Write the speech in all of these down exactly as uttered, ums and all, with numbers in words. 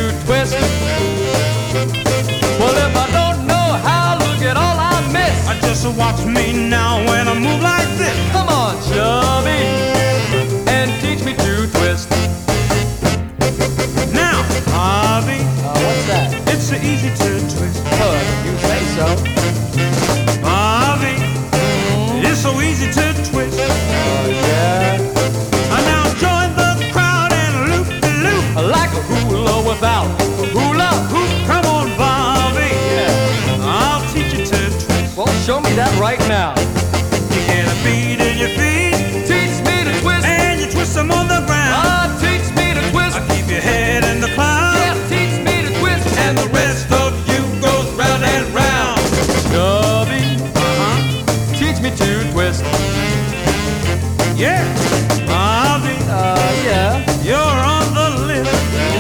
twist. Well, if I don't know how, look at all I miss. I just watch me now when I move like this. Come on, chubby, and teach me to twist. Now, Harvey, Uh, what's that? it's so easy to twist. Oh, you say so. Harvey, it's so easy to twist. Oh, yeah. And now join the crowd and loop the loop. Like a hula without a hula hoop. Come on, Bobby, Yeah. I'll teach you to twist. Well, show me that right now. You get a beat in your feet Teach me to twist. and you twist them on the ground. Ah, teach me to twist. I keep your head in the clouds. Yeah, teach me to twist. And the rest of you goes round and round. Chubby, Uh-huh. teach me to twist. Yeah, Bobby, Uh, yeah. you're on the list.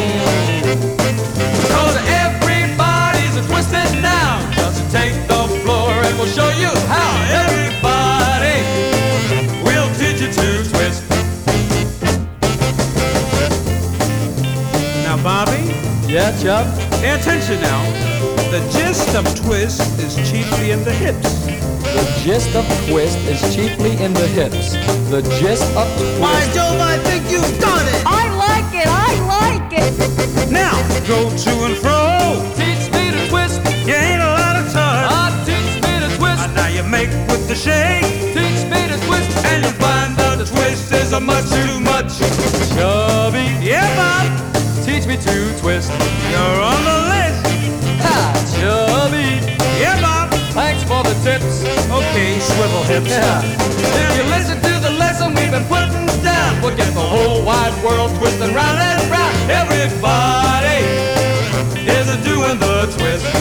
Cause everybody's a twisted now. Just take the floor and we'll show you how. Everybody, we'll teach you to twist. Now, Bobby, Yeah, Chub? pay attention now. The gist of twist is chiefly in the hips. The gist of twist is chiefly in the hips. The gist of twist. Jove, I think you've done it. I like it, I like it. Now, go to and fro. Teach me to twist. You ain't a lot of touch. Ah, teach me to twist. And now you make with the shake. Teach me to twist. And you find the twist is a much too much. Chubby, Yeah, Bob, teach me to twist. you're on the list. Ha, Chubby, Yeah, Bob. thanks for the tips. Okay, swivel hips. Yeah. If you listen to the lesson we've been putting down, we'll get the whole wide world twisting round and round. Everybody is a doing the twist.